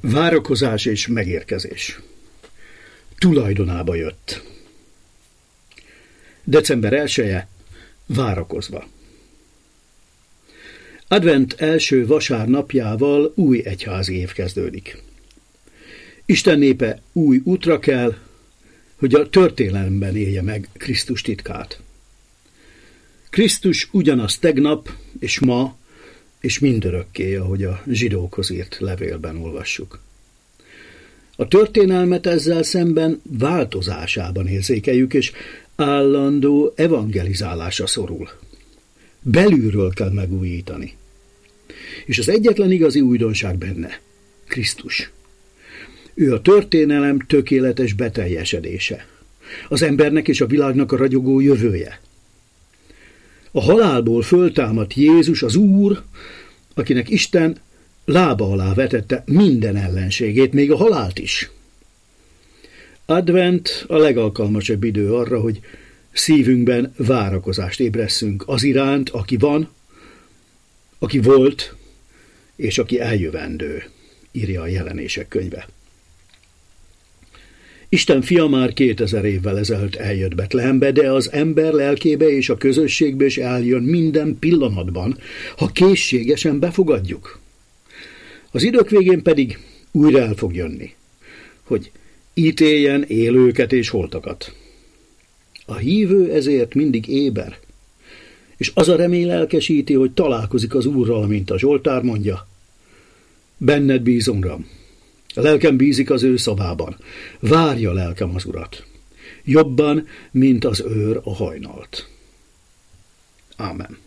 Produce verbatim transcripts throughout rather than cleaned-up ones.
Várakozás és megérkezés. Tulajdonába jött. december elseje, várakozva. Advent első vasárnapjával új egyházi év kezdődik. Isten népe új útra kell, hogy a történelemben élje meg Krisztus titkát. Krisztus ugyanaz tegnap és ma, és mindörökké, ahogy a zsidókhoz írt levélben olvassuk. A történelmet ezzel szemben változásában érzékeljük, és állandó evangelizálása szorul. Belülről kell megújítani. És az egyetlen igazi újdonság benne, Krisztus. Ő a történelem tökéletes beteljesedése. Az embernek és a világnak a ragyogó jövője. A halálból föltámadt Jézus az Úr, akinek Isten lába alá vetette minden ellenségét, még a halált is. Advent a legalkalmasabb idő arra, hogy szívünkben várakozást ébresszünk az iránt, aki van, aki volt, és aki eljövendő, írja a Jelenések könyve. Isten fia már kétezer évvel ezelőtt eljött Betlehembe, de az ember lelkébe és a közösségbe is eljön minden pillanatban, ha készségesen befogadjuk. Az idők végén pedig újra el fog jönni, hogy ítéljen élőket és holtakat. A hívő ezért mindig éber, és az a remény lelkesíti, hogy találkozik az Úrral, mint a Zsoltár mondja. Benned bízom, Uram. A lelkem bízik az ő szavában. Várja lelkem az Urat. Jobban, mint az őr a hajnalt. Ámen.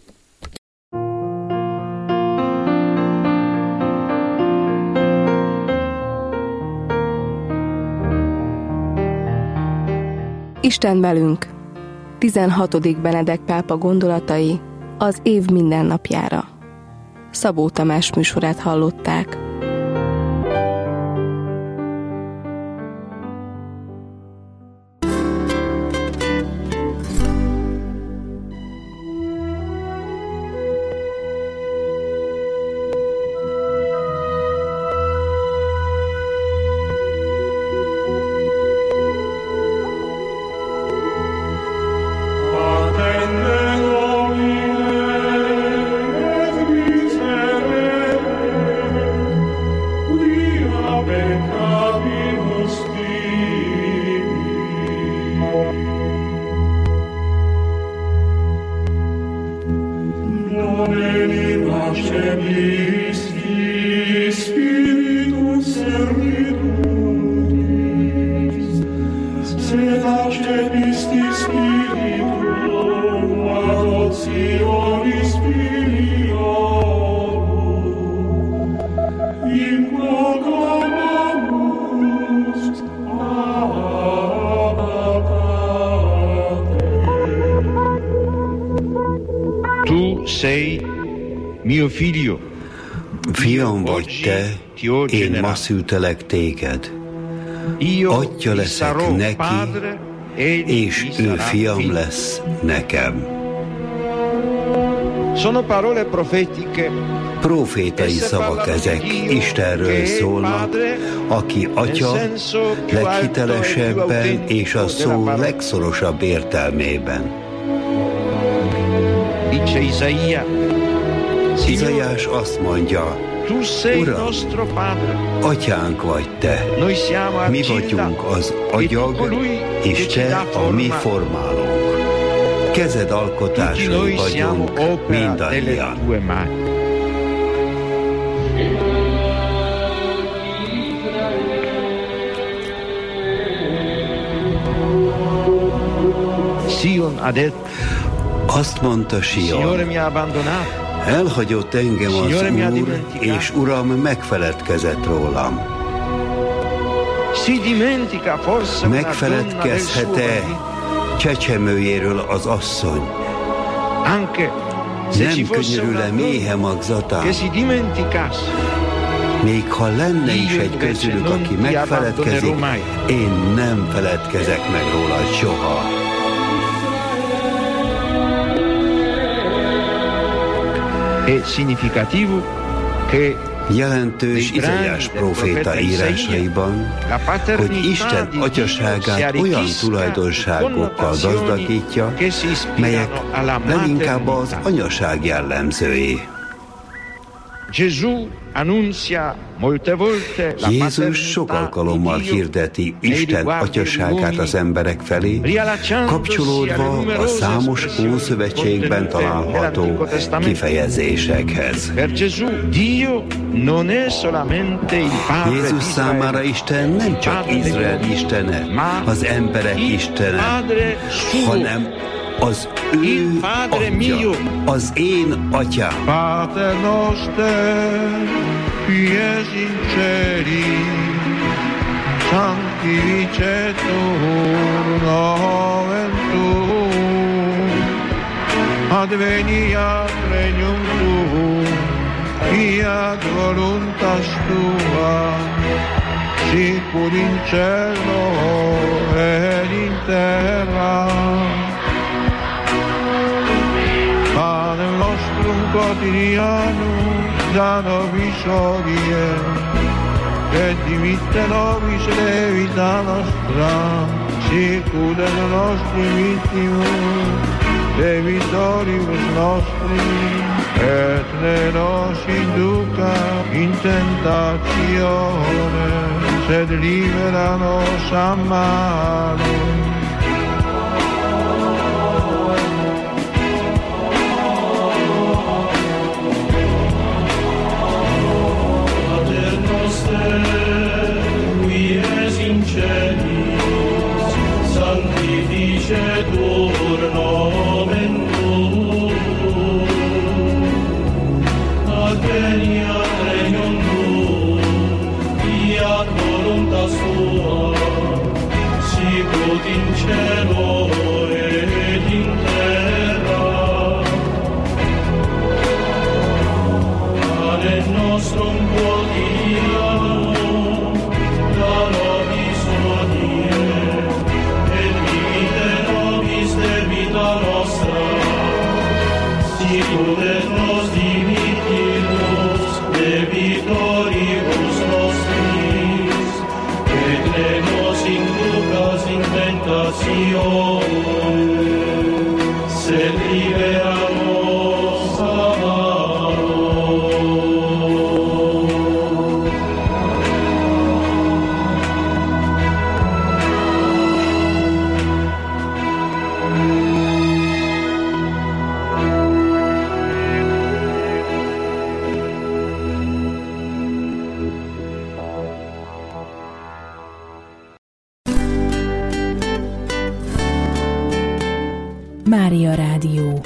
Isten velünk. tizenhatodik Benedek pápa gondolatai az év mindennapjára. Szabó Tamás műsorát hallották. Fiam vagy te, én ma szültelek téged. Atya leszek neki, és ő fiam lesz nekem. Profétai szavak ezek, Istenről szólnak, aki atya leghitelesebben és a szó legszorosabb értelmében. Izaiás azt mondja, Uram, atyánk vagy te, mi vagyunk az agyag, és te a mi formálónk. Kezed alkotásai vagyunk mindannyian. Azt mondta Sion, elhagyott engem az Úr, és Uram megfeledkezett rólam. Megfeledkezhet-e csecsemőjéről az asszony? Nem könyörül-e méhe magzatán? Még ha lenne is egy közülük, aki megfeledkezik, én nem feledkezek meg róla soha. È significativo che Jelentős Izaiás próféta írásaiban, hogy Isten atyaságát olyan tulajdonságokkal gazdagítja, melyek leginkább az anyaság jellemzői. Jézus sok alkalommal hirdeti Isten atyaságát az emberek felé, kapcsolódva a számos Ószövetségben található kifejezésekhez. Jézus számára Isten nem csak Izrael istene, az emberek istene, hanem az ő atya, az én atyám. Pater noster, qui es in celi, sanctificetur nomen tuum, adveniat regnum tuum, fiat voluntas tua, sicur in cielo et in terra. Panem nostrum quotidianum da nobis hodie, et dimitte nobis levita nostra, sicur et nostri vittimus, debitoribus nostri, et ne nos induca in tentatione, sed libera nos a malo. Sanctificetur nomen tuum, adveniat regnum tuum, fiat voluntas tua, sicut in cielo et in terra. Panem nostrum quotidianum da nobis hodie, et dimitte nobis debita nostra, sicur et nos dimittimus debitoribus nostris, et ne nos inducas in tentatione, sed libera nos a malo. Mária Rádió.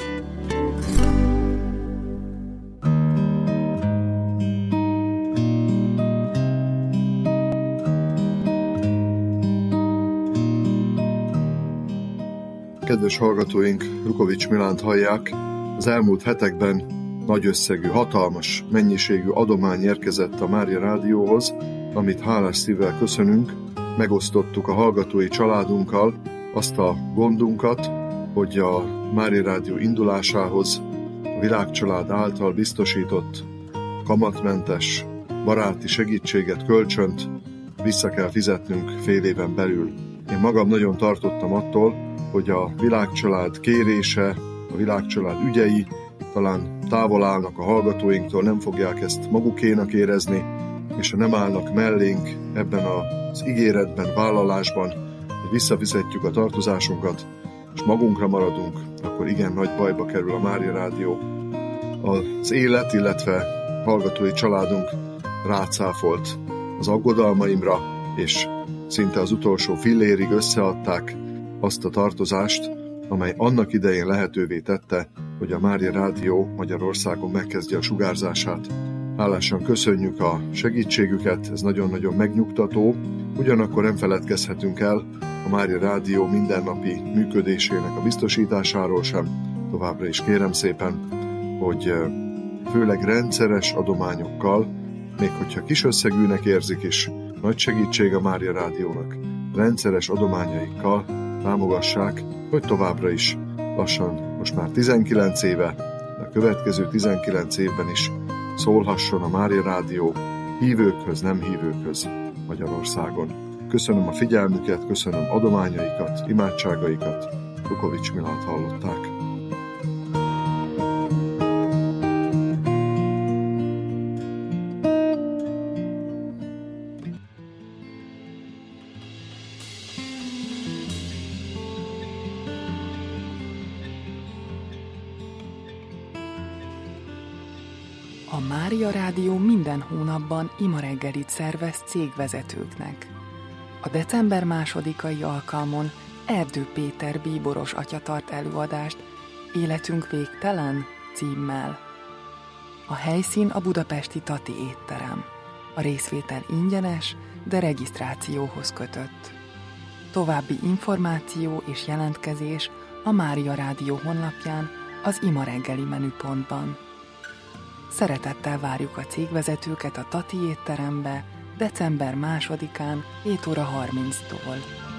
Kedves hallgatóink, Rukovics Milánt hallják. Az elmúlt hetekben nagy összegű, hatalmas mennyiségű adomány érkezett a Mária Rádióhoz, amit hálás szívvel köszönünk. Megosztottuk a hallgatói családunkkal azt a gondunkat, hogy a Mária Rádió indulásához a Világcsalád által biztosított kamatmentes, baráti segítséget, kölcsönt vissza kell fizetnünk fél éven belül. Én magam nagyon tartottam attól, hogy a Világcsalád kérése, a Világcsalád ügyei talán távol állnak a hallgatóinktól, nem fogják ezt magukénak érezni, és ha nem állnak mellénk ebben az ígéretben, vállalásban, hogy visszafizetjük a tartozásunkat, és magunkra maradunk, akkor igen nagy bajba kerül a Mária Rádió. Az élet, illetve hallgatói családunk rácáfolt az aggodalmaimra, és szinte az utolsó fillérig összeadták azt a tartozást, amely annak idején lehetővé tette, hogy a Mária Rádió Magyarországon megkezdje a sugárzását. Hálásan köszönjük a segítségüket, ez nagyon-nagyon megnyugtató, ugyanakkor nem feledkezhetünk el a Mária Rádió mindennapi működésének a biztosításáról sem. Továbbra is kérem szépen, hogy főleg rendszeres adományokkal, még hogyha kis összegűnek érzik is, nagy segítség a Mária Rádiónak, rendszeres adományaikkal támogassák, hogy továbbra is lassan, most már tizenkilenc éve, a következő tizenkilenc évben is szólhasson a Mária Rádió hívőkhöz, nem hívőkhöz Magyarországon. Köszönöm a figyelmüket, köszönöm adományaikat, imádságaikat. Lukovics Milánt hallották. A Mária Rádió minden hónapban imareggelit szervez cégvezetőknek. A december másodikai alkalmon Erdő Péter bíboros atya tart előadást Életünk végtelen címmel. A helyszín a budapesti Tati étterem. A részvétel ingyenes, de regisztrációhoz kötött. További információ és jelentkezés a Mária Rádió honlapján, az Ima reggeli menüpontban. Szeretettel várjuk a cégvezetőket a Tati étterembe december másodikán hét óra harminctól.